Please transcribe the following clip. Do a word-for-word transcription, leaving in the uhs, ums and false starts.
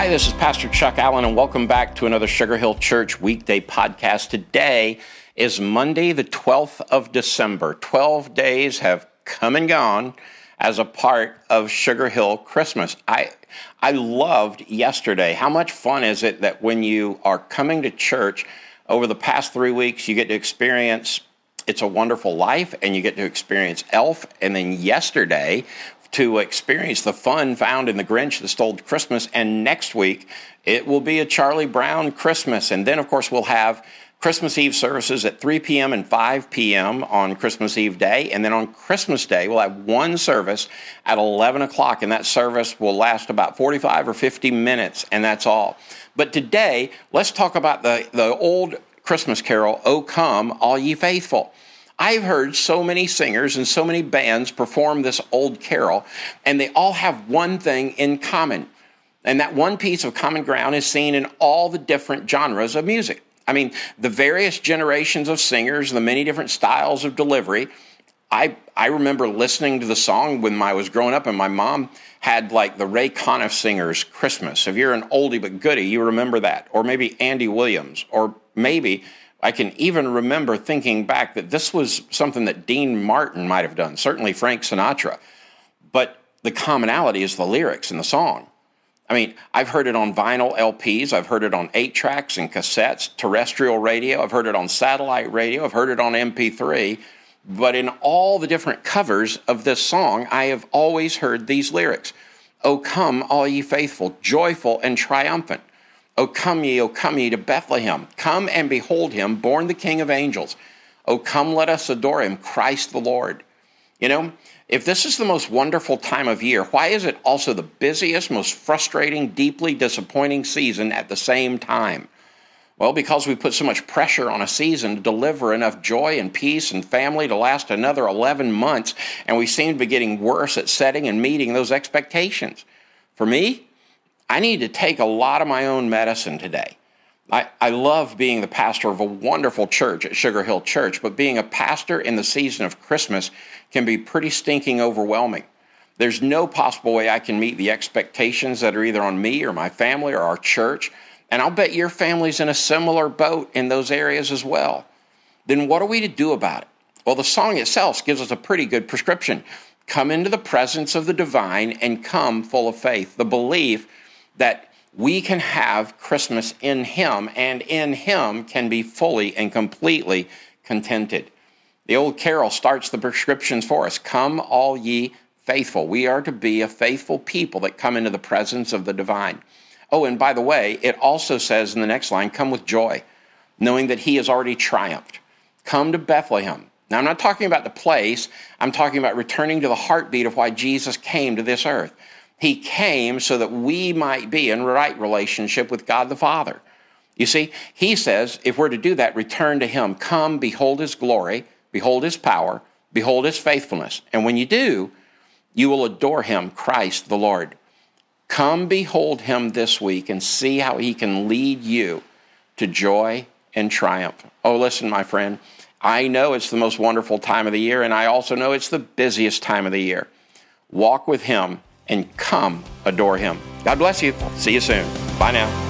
Hi, this is Pastor Chuck Allen, and welcome back to another Sugar Hill Church weekday podcast. Today is Monday, the twelfth of December. Twelve days have come and gone as a part of Sugar Hill Christmas. I I loved yesterday. How much fun is it that when you are coming to church over the past three weeks, you get to experience It's a Wonderful Life, and you get to experience Elf, and then yesterday to experience the fun found in The Grinch That Stole Christmas, and next week it will be a Charlie Brown Christmas, and then of course we'll have Christmas Eve services at three p.m. and five p.m. on Christmas Eve day, and then on Christmas Day we'll have one service at eleven o'clock, and that service will last about forty-five or fifty minutes, and that's all. But today, let's talk about the, the old Christmas carol, O Come, All Ye Faithful. I've heard so many singers and so many bands perform this old carol, and they all have one thing in common. And that one piece of common ground is seen in all the different genres of music. I mean, the various generations of singers, the many different styles of delivery. I I remember listening to the song when I was growing up, and my mom had like the Ray Conniff Singers Christmas. If you're an oldie but goodie, you remember that. Or maybe Andy Williams, or maybe I can even remember thinking back that this was something that Dean Martin might have done, certainly Frank Sinatra. But the commonality is the lyrics in the song. I mean, I've heard it on vinyl L Ps, I've heard it on eight tracks and cassettes, terrestrial radio, I've heard it on satellite radio, I've heard it on M P three, but in all the different covers of this song, I have always heard these lyrics. O come, all ye faithful, joyful and triumphant. O come ye, O come ye to Bethlehem. Come and behold him, born the King of angels. O come, let us adore him, Christ the Lord. You know, if this is the most wonderful time of year, why is it also the busiest, most frustrating, deeply disappointing season at the same time? Well, because we put so much pressure on a season to deliver enough joy and peace and family to last another eleven months, and we seem to be getting worse at setting and meeting those expectations. For me, I need to take a lot of my own medicine today. I, I love being the pastor of a wonderful church at Sugar Hill Church, but being a pastor in the season of Christmas can be pretty stinking overwhelming. There's no possible way I can meet the expectations that are either on me or my family or our church, and I'll bet your family's in a similar boat in those areas as well. Then what are we to do about it? Well, the song itself gives us a pretty good prescription. Come into the presence of the divine and come full of faith. The belief that we can have Christmas in him, and in him can be fully and completely contented. The old carol starts the prescriptions for us. Come all ye faithful. We are to be a faithful people that come into the presence of the divine. Oh, and by the way, it also says in the next line, come with joy, knowing that he has already triumphed. Come to Bethlehem. Now, I'm not talking about the place. I'm talking about returning to the heartbeat of why Jesus came to this earth. He came so that we might be in right relationship with God the Father. You see, he says, if we're to do that, return to him. Come, behold his glory, behold his power, behold his faithfulness. And when you do, you will adore him, Christ the Lord. Come, behold him this week and see how he can lead you to joy and triumph. Oh, listen, my friend, I know it's the most wonderful time of the year, and I also know it's the busiest time of the year. Walk with him and come adore him. God bless you. See you soon. Bye now.